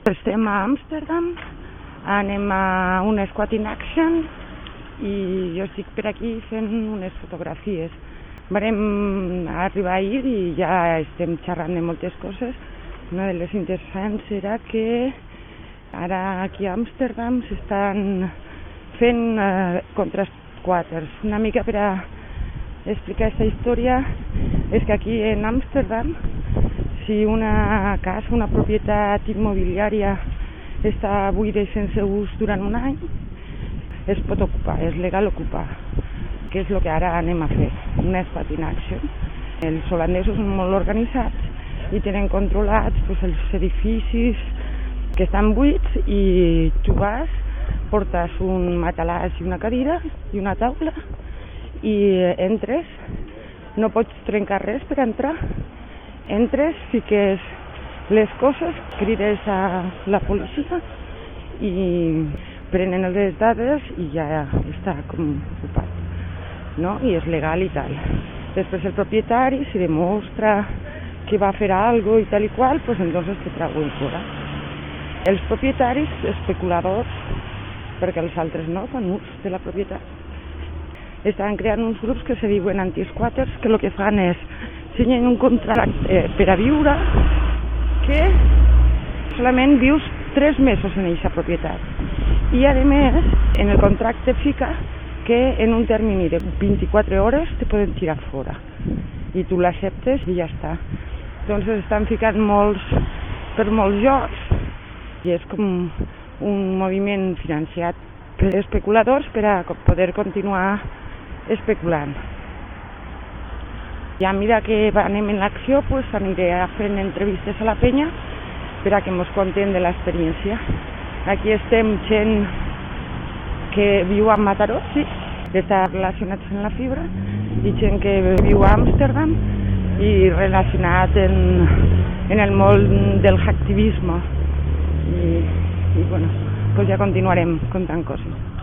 Estem a Amsterdam, anem a un Squat in Action i jo estic per aquí fent unes fotografies. Vam arribar ahir i ja estem xerrant de moltes coses. Una de les interessants era que ara aquí a Amsterdam s'estan fent contrasquatters. Una mica per a explicar aquesta història és que aquí en Amsterdam, si una casa, una propietat immobiliària està buida i sense ús durant un any, es pot ocupar, és legal ocupar, que és el que ara anem a fer, un Squat in Action. Els holandesos són molt organitzats i tenen controlats els edificis que estan buits i tu vas, portes un matalàs i una cadira i una taula i entres, no pots trencar res per entrar, entres, fiques les coses, crides a la policia i prenen les dades i ja està com ocupat, no? I és legal i tal. Després el propietari, si demostra que va fer algo i tal i qual, pues entonces te trauen fora. Els propietaris, especuladors, perquè els altres no fan ús de la propietat, estan creant uns grups que se diuen anti-squatters, que el que fan és signen un contracte per a viure que solament vius 3 mesos en aquesta propietat i a més en el contracte fica que en un termini de 24 hores te poden tirar fora i tu l'acceptes i ja està. Doncs estan ficant per molts jocs i és com un moviment financiat per especuladors per a poder continuar especulant. I a mesura que anem en l'acció, pues aniré fent entrevistes a la penya per a que ens conten de l'experiència. Aquí estem gent que viu a Mataró, sí, que està relacionats amb la fibra, i gent que viu a Amsterdam i relacionat en el món del hacktivisme. I bueno, pues ja continuarem contant coses.